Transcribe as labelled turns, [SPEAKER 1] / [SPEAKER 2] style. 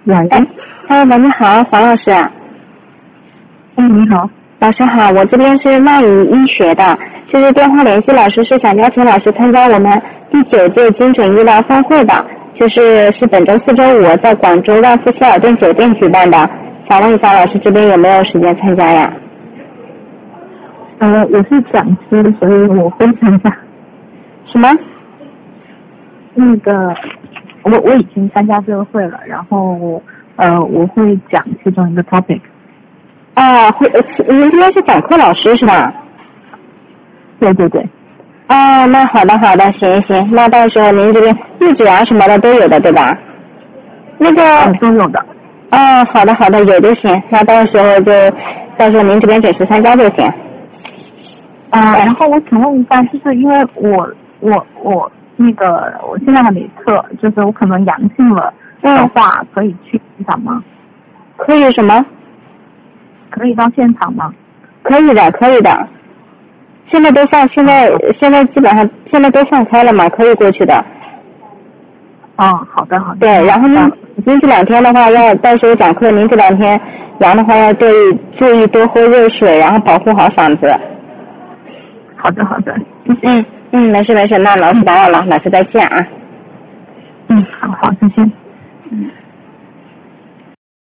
[SPEAKER 1] 喂，
[SPEAKER 2] 喂，你好，黄老师。
[SPEAKER 1] 你好，
[SPEAKER 2] 老师好，我这边是曼语医学的，就是电话联系老师，是想邀请老师参加我们第9届精准医疗峰会的，是本周4、周5在广州万福希尔顿酒店举办的，想问一下老师这边有没有时间参加呀？
[SPEAKER 1] 我是讲师，所以我会参加。
[SPEAKER 2] 什么？
[SPEAKER 1] 那个，我已经参加这个会了，然后我会讲其中一个 topic。
[SPEAKER 2] 您这边是讲课老师是吧？
[SPEAKER 1] 对对对。
[SPEAKER 2] 那好的，行，那到时候您这边日志啊什么的都有的对吧？那个
[SPEAKER 1] 都有的。
[SPEAKER 2] 好的，有就行。那到时候您这边准时参加就行。
[SPEAKER 1] 然后我请问一下，就是因为我现在还没测，就是我可能阳性了的话，可以去现场吗？
[SPEAKER 2] 可以什么？
[SPEAKER 1] 可以到现场吗？
[SPEAKER 2] 可以的。现在基本上现在都放开了嘛，可以过去的。
[SPEAKER 1] 好的。
[SPEAKER 2] 对，然后您这2天的话，到时候讲课，您这2天阳的话要注意多喝热水，然后保护好嗓子。
[SPEAKER 1] 好的，
[SPEAKER 2] 没事，那老师打扰了，老师再见啊。
[SPEAKER 1] 好，再见。